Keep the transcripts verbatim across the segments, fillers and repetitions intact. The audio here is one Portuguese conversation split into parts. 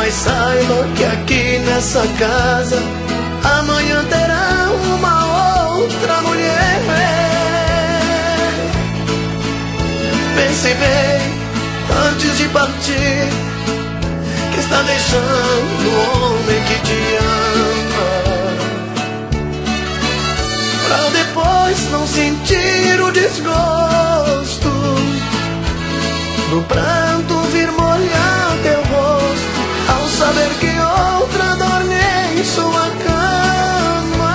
Mas saiba que aqui nessa casa amanhã terá uma outra mulher. Pense bem antes de partir, que está deixando o homem que te ama, pra depois não sentir o desgosto do pranto vir molhar teu rosto ao saber que outra dorme em sua cama,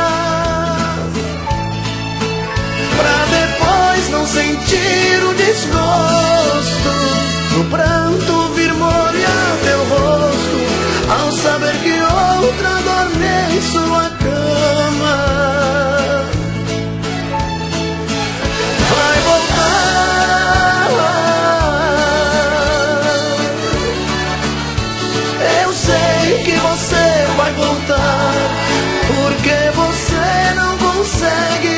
pra depois não sentir o desgosto do pranto vir molhar teu rosto ao saber que outra dorme em sua cama. Vai voltar, eu sei que você vai voltar, porque você não consegue